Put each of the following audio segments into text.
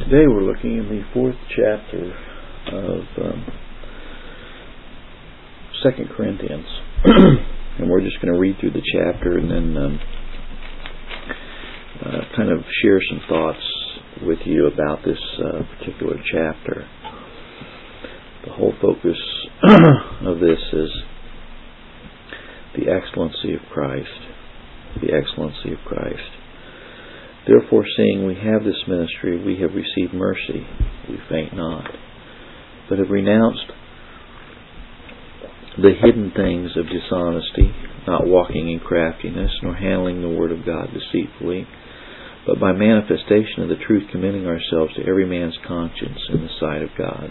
Today we're looking in the 4th chapter of 2 Corinthians. And we're just going to read through the chapter and then kind of share some thoughts with you about this particular chapter. The whole focus of this is the excellency of Christ. The excellency of Christ. Therefore, seeing we have this ministry, we have received mercy. We faint not, but have renounced the hidden things of dishonesty, not walking in craftiness, nor handling the word of God deceitfully, but by manifestation of the truth commending ourselves to every man's conscience in the sight of God.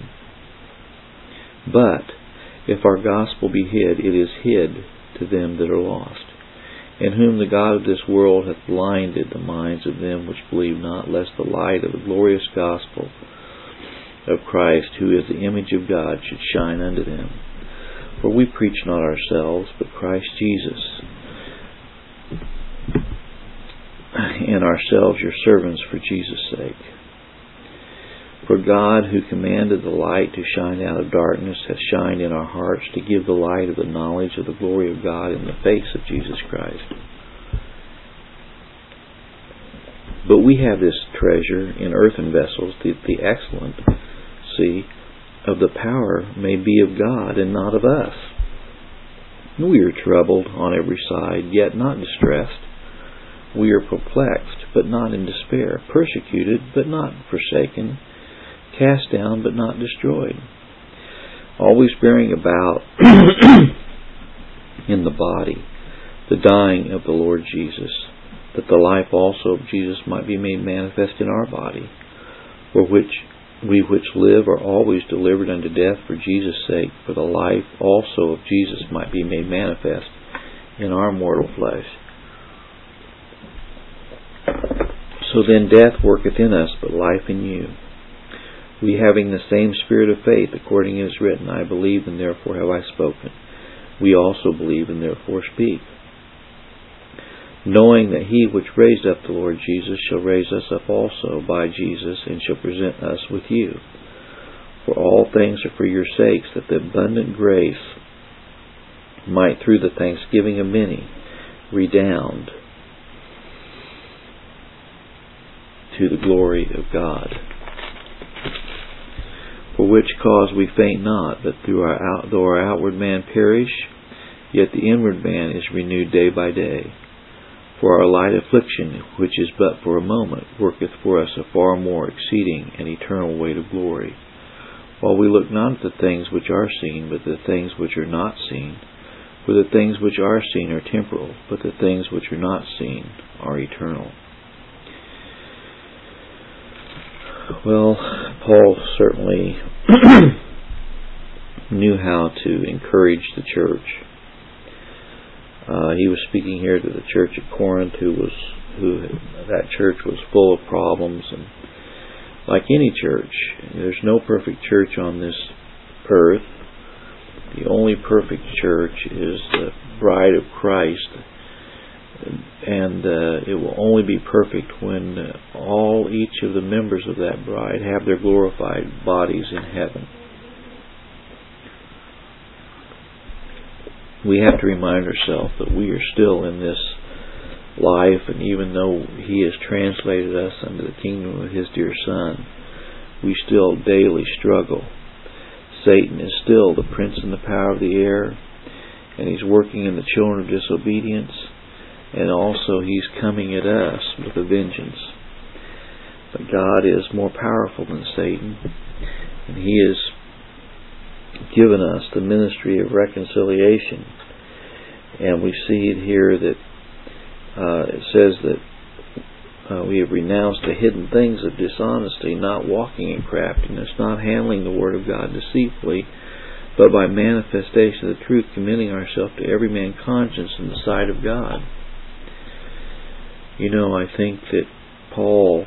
But if our gospel be hid, it is hid to them that are lost, in whom the God of this world hath blinded the minds of them which believe not, lest the light of the glorious gospel of Christ, who is the image of God, should shine unto them. For we preach not ourselves, but Christ Jesus, and ourselves your servants for Jesus' sake. For God, who commanded the light to shine out of darkness, hath shined in our hearts to give the light of the knowledge of the glory of God in the face of Jesus Christ. But we have this treasure in earthen vessels, that the excellency of the power may be of God and not of us. We are troubled on every side, yet not distressed. We are perplexed, but not in despair, persecuted, but not forsaken, cast down, but not destroyed, always bearing about in the body the dying of the Lord Jesus, that the life also of Jesus might be made manifest in our body, for which we which live are always delivered unto death for Jesus' sake, for the life also of Jesus might be made manifest in our mortal flesh. So then death worketh in us, but life in you. We having the same spirit of faith, according as written, I believe, and therefore have I spoken. We also believe, and therefore speak. Knowing that he which raised up the Lord Jesus shall raise us up also by Jesus, and shall present us with you. For all things are for your sakes, that the abundant grace might through the thanksgiving of many redound to the glory of God. For which cause we faint not, but though our outward man perish, yet the inward man is renewed day by day. For our light affliction, which is but for a moment, worketh for us a far more exceeding and eternal weight of glory. While we look not at the things which are seen, but the things which are not seen. For the things which are seen are temporal, but the things which are not seen are eternal. Well, Paul certainly knew how to encourage the church. He was speaking here to the church at Corinth, that church was full of problems, and like any church, there's no perfect church on this earth. The only perfect church is the bride of Christ. And it will only be perfect when each of the members of that bride have their glorified bodies in heaven. We have to remind ourselves that we are still in this life, and even though He has translated us unto the kingdom of His dear Son, we still daily struggle. Satan is still the prince and the power of the air, and he's working in the children of disobedience. And also he's coming at us with a vengeance. But God is more powerful than Satan. And He has given us the ministry of reconciliation. And we see it here that it says that we have renounced the hidden things of dishonesty, not walking in craftiness, not handling the word of God deceitfully, but by manifestation of the truth, commending ourselves to every man's conscience in the sight of God. You know, I think that Paul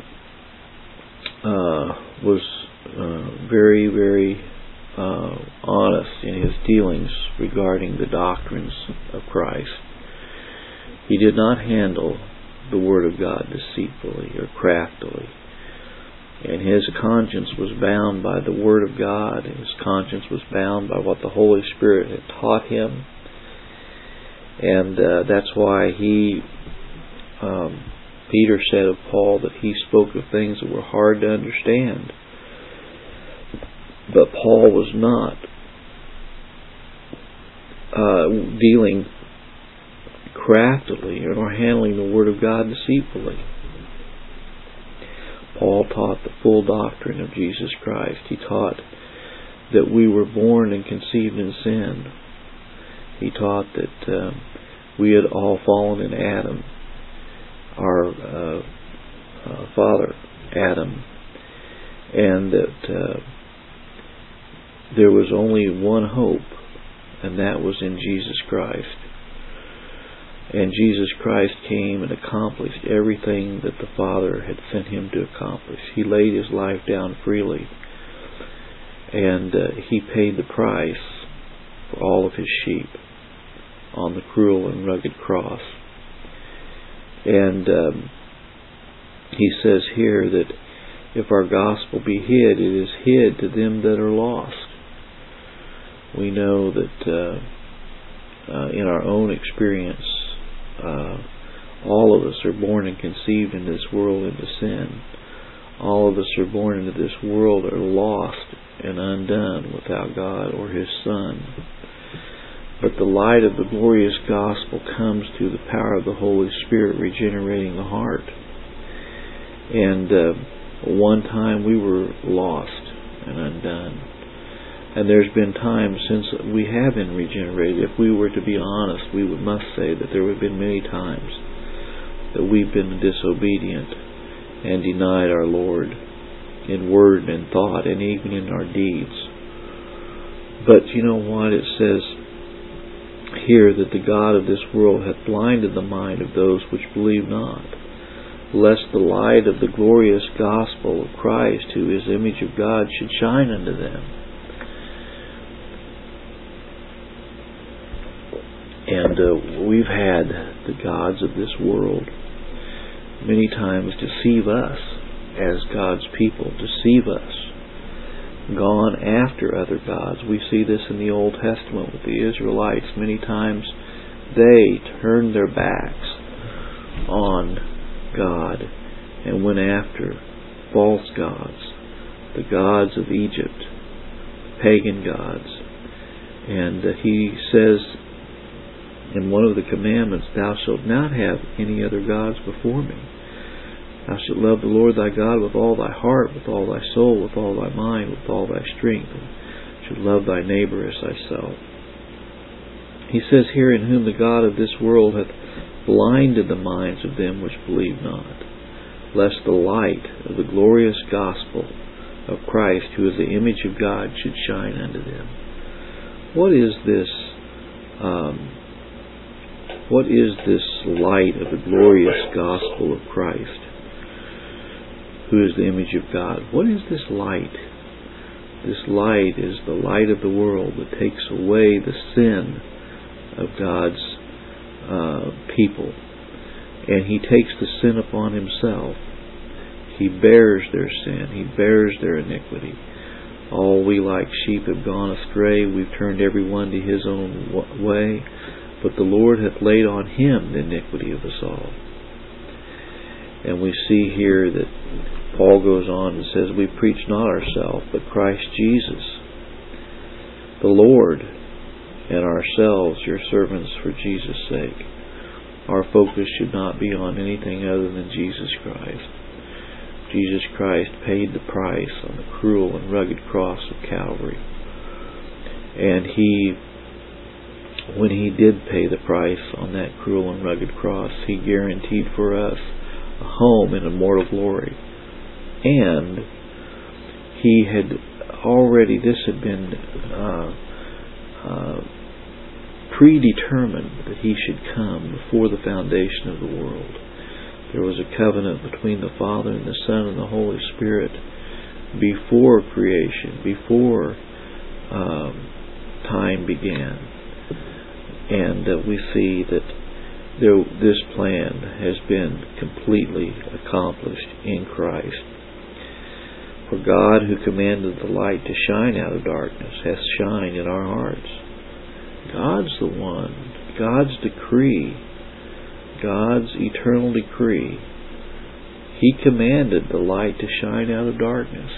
was very, very honest in his dealings regarding the doctrines of Christ. He did not handle the Word of God deceitfully or craftily. And his conscience was bound by the Word of God. His conscience was bound by what the Holy Spirit had taught him. And that's why Peter said of Paul that he spoke of things that were hard to understand. But Paul was not dealing craftily or handling the Word of God deceitfully. Paul taught the full doctrine of Jesus Christ. He taught that we were born and conceived in sin. He taught that we had all fallen in Adam, our father Adam, and that there was only one hope, and that was in Jesus Christ. And Jesus Christ came and accomplished everything that the Father had sent him to accomplish. He laid his life down freely, and he paid the price for all of his sheep on the cruel and rugged cross. And he says here that if our gospel be hid, it is hid to them that are lost. We know that in our own experience, all of us are born and conceived in this world into sin. All of us are born into this world are lost and undone without God or His Son. But the light of the glorious gospel comes through the power of the Holy Spirit regenerating the heart. And one time we were lost and undone. And there's been times since we have been regenerated. If we were to be honest, we must say that there have been many times that we've been disobedient and denied our Lord in word and thought and even in our deeds. But you know what? It says here that the God of this world hath blinded the mind of those which believe not, lest the light of the glorious gospel of Christ, who is the image of God, should shine unto them. And we've had the gods of this world many times deceive us as God's people, deceive us, gone after other gods. We see this in the Old Testament with the Israelites. Many times they turned their backs on God and went after false gods, the gods of Egypt, pagan gods. And He says in one of the commandments, thou shalt not have any other gods before me. Thou shalt love the Lord thy God with all thy heart, with all thy soul, with all thy mind, with all thy strength, and shalt love thy neighbor as thyself. He says here, in whom the God of this world hath blinded the minds of them which believe not, lest the light of the glorious gospel of Christ, who is the image of God, should shine unto them. What is this light of the glorious gospel of Christ, who is the image of God? What is this light? This light is the light of the world that takes away the sin of God's people. And He takes the sin upon Himself. He bears their sin. He bears their iniquity. All we like sheep have gone astray. We've turned every one to his own way. But the Lord hath laid on Him the iniquity of us all. And we see here that Paul goes on and says, we preach not ourselves, but Christ Jesus, the Lord, and ourselves, your servants, for Jesus' sake. Our focus should not be on anything other than Jesus Christ. Jesus Christ paid the price on the cruel and rugged cross of Calvary. And when He did pay the price on that cruel and rugged cross, He guaranteed for us a home in immortal glory. And He had already, this had been predetermined that He should come before the foundation of the world. There was a covenant between the Father and the Son and the Holy Spirit before creation, before time began. And we see that this plan has been completely accomplished in Christ. For God, who commanded the light to shine out of darkness, hath shined in our hearts. God's the one. God's decree. God's eternal decree. He commanded the light to shine out of darkness.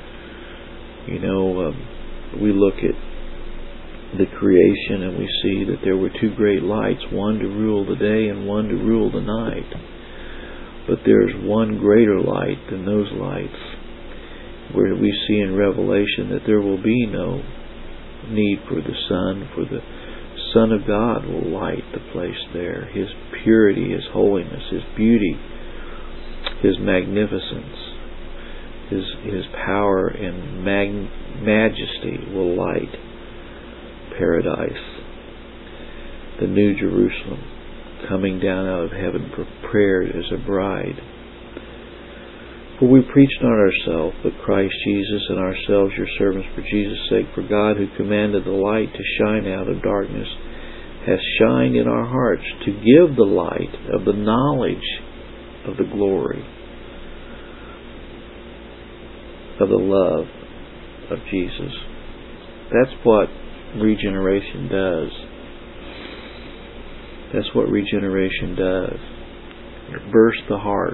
We look at the creation and we see that there were two great lights, one to rule the day and one to rule the night. But there's one greater light than those lights, where we see in Revelation that there will be no need for the sun, for the Son of God will light the place there. His purity, His holiness, His beauty, His magnificence, His power and majesty will light paradise, the New Jerusalem, coming down out of heaven, prepared as a bride. For we preach not ourselves, but Christ Jesus, and ourselves your servants for Jesus' sake. For God, who commanded the light to shine out of darkness, has shined in our hearts to give the light of the knowledge of the glory of the love of Jesus. That's what regeneration does. That's what regeneration does. It bursts the heart.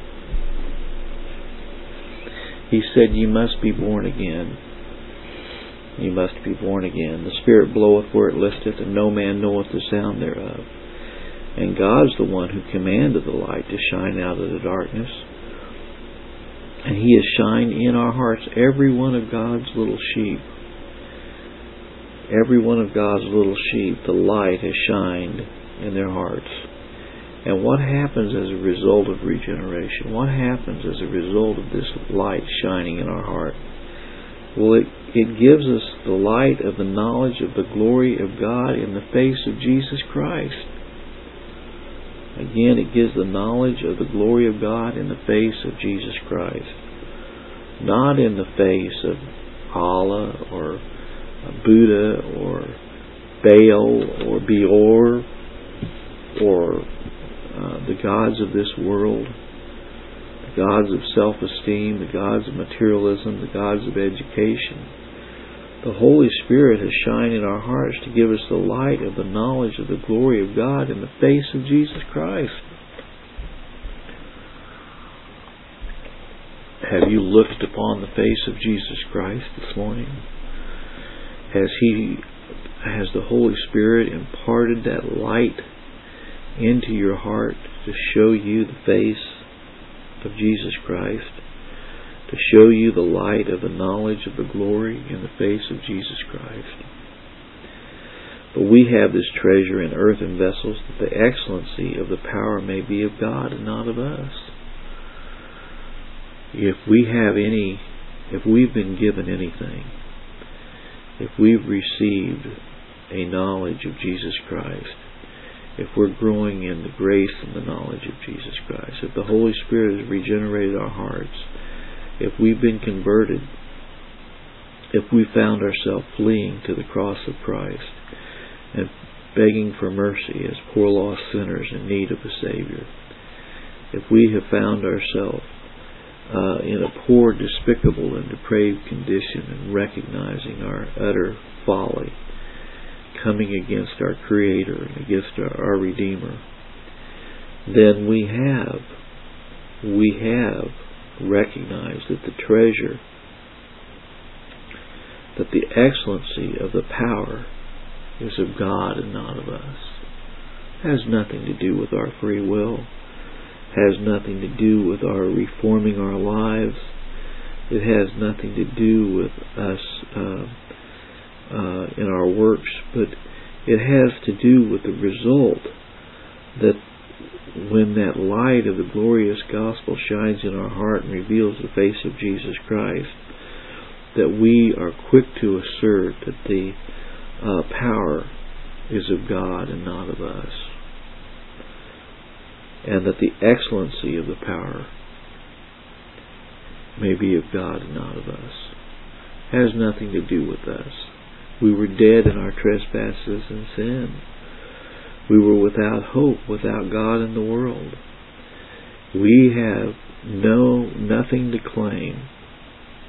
He said, "You must be born again. You must be born again. The Spirit bloweth where it listeth, and no man knoweth the sound thereof." And God's the one who commanded the light to shine out of the darkness. And He has shined in our hearts, every one of God's little sheep. Every one of God's little sheep, the light has shined in their hearts. And what happens as a result of regeneration? What happens as a result of this light shining in our heart? Well, it gives us the light of the knowledge of the glory of God in the face of Jesus Christ. Again, it gives the knowledge of the glory of God in the face of Jesus Christ. Not in the face of Allah or Buddha or Baal or Beor or the gods of this world, the gods of self-esteem, the gods of materialism, the gods of education. The Holy Spirit has shined in our hearts to give us the light of the knowledge of the glory of God in the face of Jesus Christ. Have you looked upon the face of Jesus Christ this morning? Has the Holy Spirit imparted that light into your heart to show you the face of Jesus Christ, to show you the light of the knowledge of the glory in the face of Jesus Christ? But we have this treasure in earthen vessels, that the excellency of the power may be of God and not of us. If we've been given anything, if we've received a knowledge of Jesus Christ, if we're growing in the grace and the knowledge of Jesus Christ, if the Holy Spirit has regenerated our hearts, if we've been converted, if we found ourselves fleeing to the cross of Christ and begging for mercy as poor lost sinners in need of a Savior, if we have found ourselves in a poor, despicable, and depraved condition and recognizing our utter folly, coming against our Creator and against our Redeemer, then we have recognized that the treasure, that the excellency of the power is of God and not of us. It has nothing to do with our free will. It has nothing to do with our reforming our lives. It has nothing to do with us in our works, but it has to do with the result that when that light of the glorious gospel shines in our heart and reveals the face of Jesus Christ, that we are quick to assert that the power is of God and not of us, and that the excellency of the power may be of God and not of us. It has nothing to do with us. We were dead in our trespasses and sin. We were without hope, without God in the world. We have nothing to claim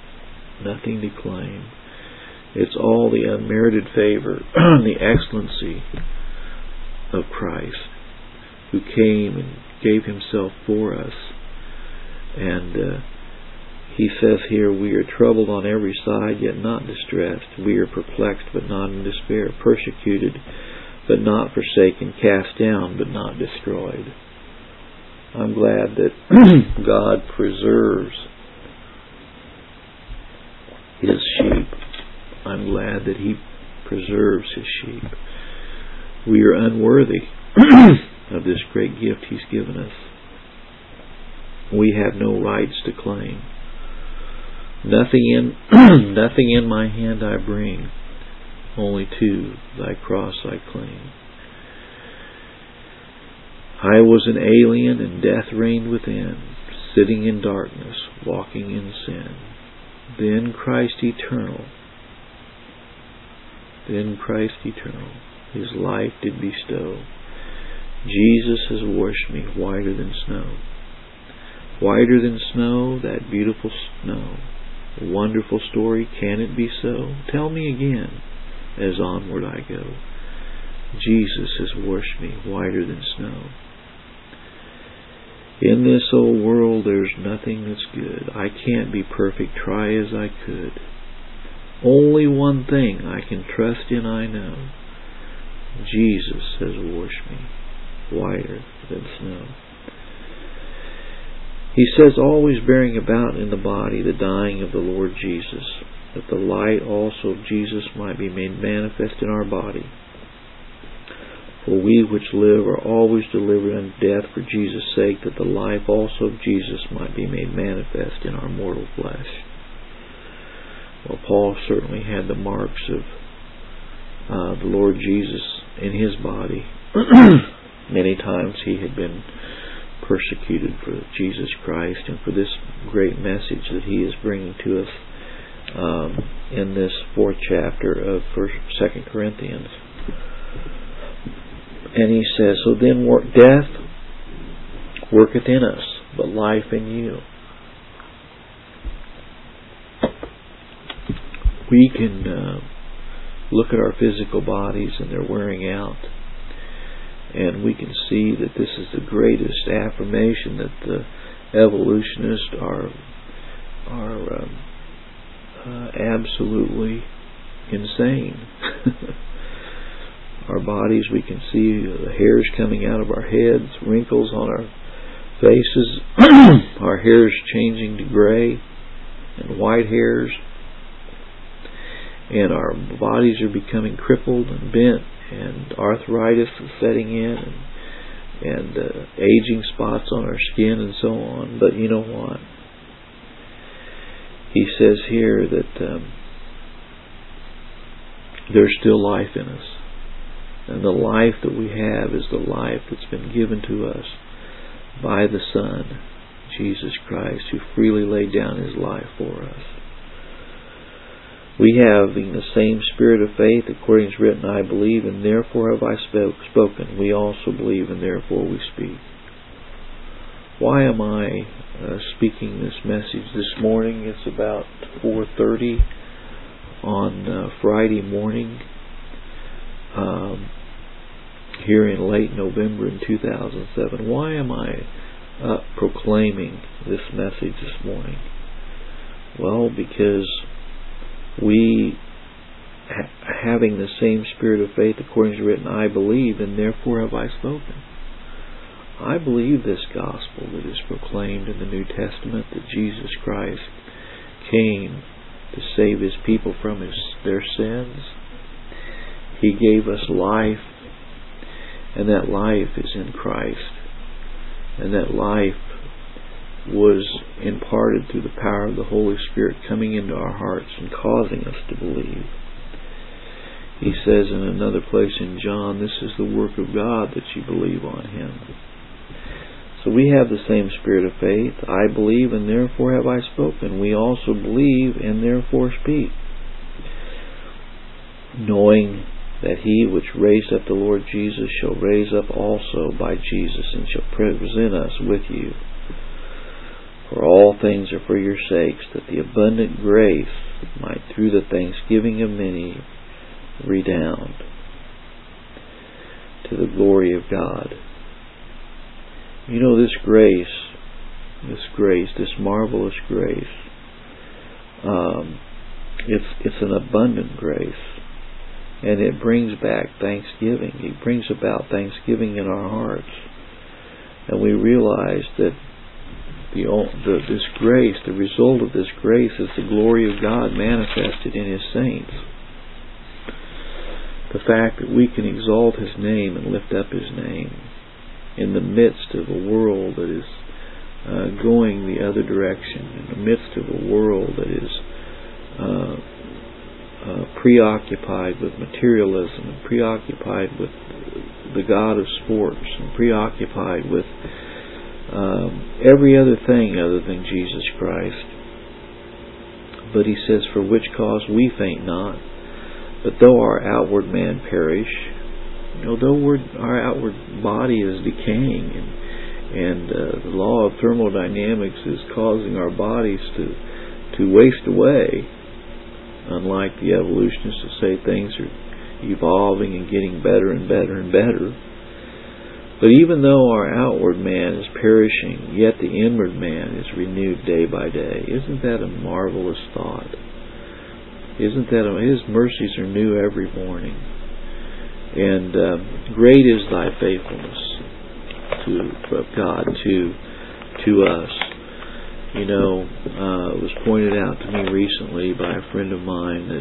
nothing to claim. It's all the unmerited favor and the excellency of Christ, who came and gave Himself for us. And He says here, we are troubled on every side, yet not distressed. We are perplexed, but not in despair. Persecuted, but not forsaken. Cast down, but not destroyed. I'm glad that God preserves His sheep. I'm glad that He preserves His sheep. We are unworthy of this great gift He's given us. We have no rights to claim. Nothing in my hand I bring, only to Thy cross I cling. I was an alien and death reigned within, sitting in darkness, walking in sin. Then Christ eternal, His life did bestow. Jesus has washed me whiter than snow. Whiter than snow, that beautiful snow. A wonderful story, can it be so? Tell me again, as onward I go. Jesus has washed me whiter than snow. In this old world there's nothing that's good. I can't be perfect, try as I could. Only one thing I can trust in, I know. Jesus has washed me whiter than snow. He says, always bearing about in the body the dying of the Lord Jesus, that the light also of Jesus might be made manifest in our body. For we which live are always delivered unto death for Jesus' sake, that the life also of Jesus might be made manifest in our mortal flesh. Well, Paul certainly had the marks of the Lord Jesus in his body. Many times he had been persecuted for Jesus Christ and for this great message that he is bringing to us in this 4th chapter of 2 Corinthians. And he says, so then death worketh in us, but life in you. We can look at our physical bodies and they're wearing out, and we can see that this is the greatest affirmation that the evolutionists are absolutely insane. Our bodies, we can see the hairs coming out of our heads, wrinkles on our faces, our hairs changing to gray and white hairs, and our bodies are becoming crippled and bent, and arthritis is setting in, and aging spots on our skin and so on. But you know what? He says here that there's still life in us. And the life that we have is the life that's been given to us by the Son, Jesus Christ, who freely laid down His life for us. We have the same spirit of faith, according as written, I believe, and therefore have I spoken. We also believe, and therefore we speak. Why am I speaking this message this morning? It's about 4:30 on Friday morning. Here in late November in 2007. Why am I proclaiming this message this morning? Well, because we, having the same spirit of faith according to written, I believe, and therefore have I spoken. I believe this gospel that is proclaimed in the New Testament, that Jesus Christ came to save His people from their sins. He gave us life, and that life is in Christ. And that life was imparted through the power of the Holy Spirit coming into our hearts and causing us to believe. He says in another place in John, this is the work of God, that you believe on Him. So we have the same spirit of faith. I believe, and therefore have I spoken. We also believe, and therefore speak, knowing that He which raised up the Lord Jesus shall raise up also by Jesus, and shall present us with you. For all things are for your sakes, that the abundant grace might through the thanksgiving of many redound to the glory of God. You know, this grace, this marvelous grace, it's an abundant grace, and it brings back thanksgiving. It brings about thanksgiving in our hearts, and we realize that this grace, the result of this grace, is the glory of God manifested in His saints. The fact that we can exalt His name and lift up His name in the midst of a world that is going the other direction, in the midst of a world that is preoccupied with materialism, and preoccupied with the god of sports, and preoccupied with every other thing other than Jesus Christ. But He says, for which cause we faint not, but though our outward man perish, though our outward body is decaying, and the law of thermodynamics is causing our bodies to waste away, unlike the evolutionists who say things are evolving and getting better and better and better. But even though our outward man is perishing, yet the inward man is renewed day by day. Isn't that a marvelous thought? Isn't that His mercies are new every morning? And great is Thy faithfulness of God to us. It was pointed out to me recently by a friend of mine that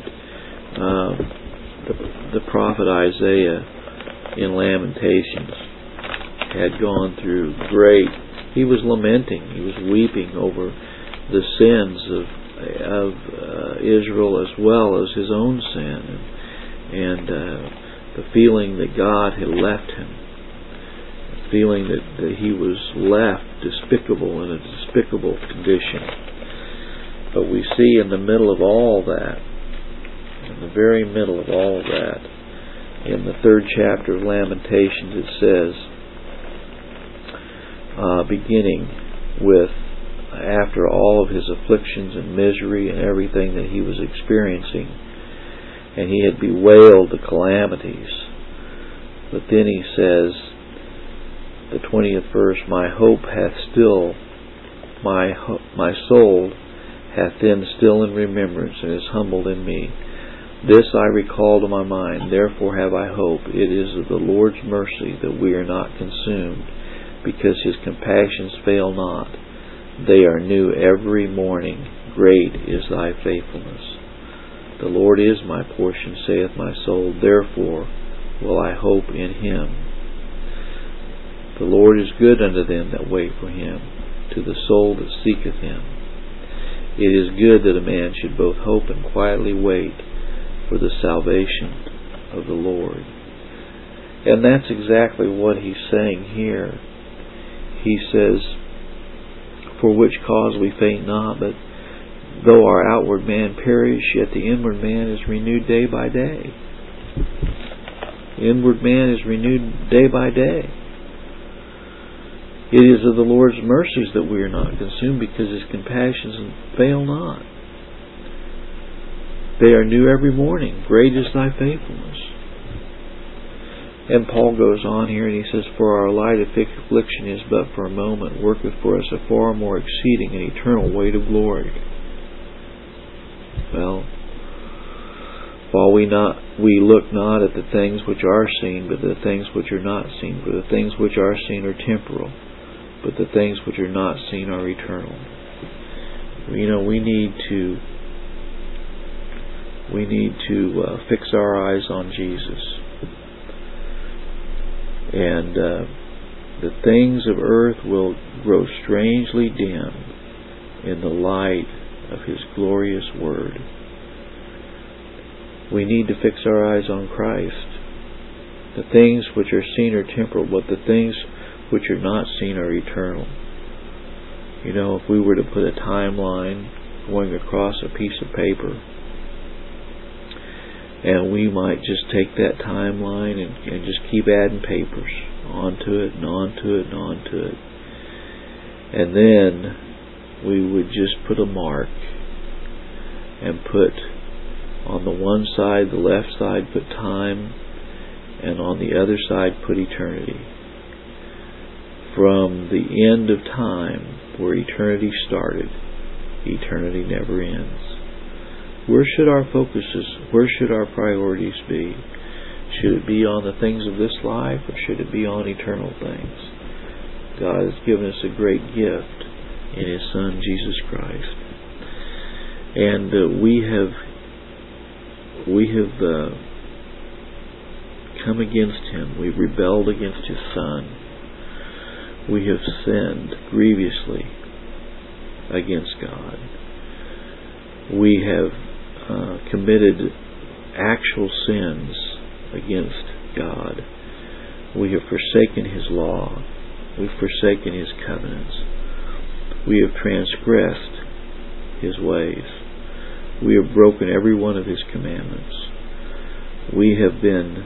the prophet Isaiah in Lamentations had gone through he was lamenting, he was weeping over the sins of Israel as well as his own sin, and the feeling that God had left him, the feeling that he was left despicable in a despicable condition. But we see in the middle of all that, in the very middle of all that, in the 3rd chapter of Lamentations, it says, beginning with, after all of his afflictions and misery and everything that he was experiencing, and he had bewailed the calamities, but then he says, the 20th verse, my soul hath then still in remembrance, and is humbled in me. This I recall to my mind, therefore have I hope. It is of the Lord's mercy that we are not consumed, because His compassions fail not. They are new every morning. Great is Thy faithfulness. The Lord is my portion, saith my soul, therefore will I hope in Him. The Lord is good unto them that wait for Him, to the soul that seeketh Him. It is good that a man should both hope and quietly wait for the salvation of the Lord. And that's exactly what he's saying here. He says, for which cause we faint not, but though our outward man perish, yet the inward man is renewed day by day. The inward man is renewed day by day. It is of the Lord's mercies that we are not consumed, because His compassions fail not. They are new every morning. Great is Thy faithfulness. And Paul goes on here and he says, for our light affliction is but for a moment, worketh for us a far more exceeding and eternal weight of glory. Well, while we look not at the things which are seen, but the things which are not seen. For the things which are seen are temporal, but the things which are not seen are eternal. We need to fix our eyes on Jesus. And the things of earth will grow strangely dim in the light of His glorious Word. We need to fix our eyes on Christ. The things which are seen are temporal, but the things which are not seen are eternal. If we were to put a timeline going across a piece of paper, and we might just take that timeline and just keep adding papers onto it and onto it and onto it. And then we would just put a mark and put on the one side, the left side, put time, and on the other side put eternity. From the end of time, where eternity started, eternity never ends. Where should our focuses, where should our priorities be? Should it be on the things of this life, or should it be on eternal things? God has given us a great gift in His Son, Jesus Christ. And we have come against Him. We've rebelled against His Son. We have sinned grievously against God. We have committed actual sins against God. We have forsaken His law. We've forsaken His covenants. We have transgressed His ways. We have broken every one of His commandments. We have been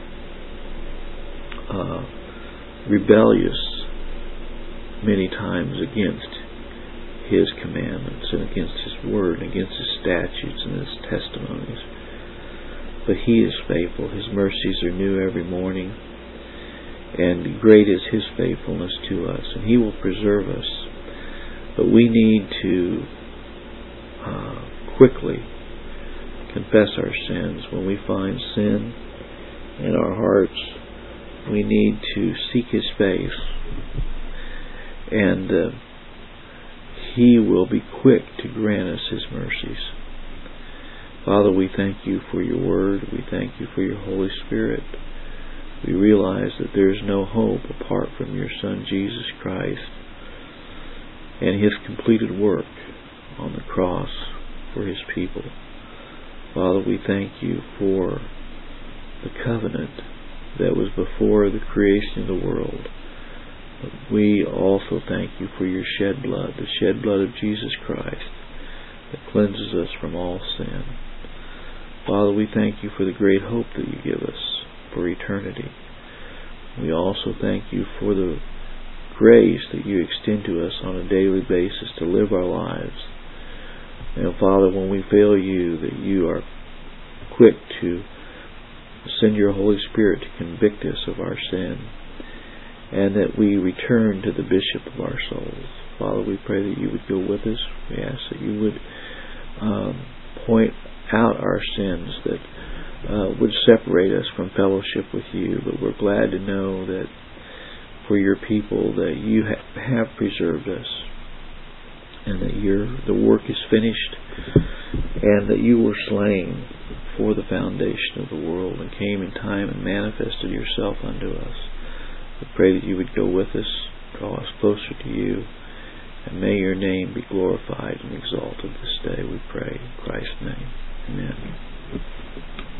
rebellious many times against His commandments and against His word and against His statutes and His testimonies. But He is faithful. His mercies are new every morning, and great is His faithfulness to us, and He will preserve us. But we need to quickly confess our sins. When we find sin in our hearts, we need to seek His face, and He will be quick to grant us His mercies. Father, we thank You for Your Word. We thank You for Your Holy Spirit. We realize that there is no hope apart from Your Son, Jesus Christ, and His completed work on the cross for His people. Father, we thank You for the covenant that was before the creation of the world. But we also thank You for Your shed blood, the shed blood of Jesus Christ that cleanses us from all sin. Father, we thank You for the great hope that You give us for eternity. We also thank You for the grace that You extend to us on a daily basis to live our lives. And Father, when we fail You, that You are quick to send Your Holy Spirit to convict us of our sin, and that we return to the Bishop of our souls. Father, we pray that You would go with us. We ask that You would point out our sins that would separate us from fellowship with You. But we're glad to know that for Your people, that You have preserved us, and that the work is finished, and that You were slain for the foundation of the world and came in time and manifested Yourself unto us. We pray that You would go with us, draw us closer to You, and may Your name be glorified and exalted this day, we pray in Christ's name. Amen.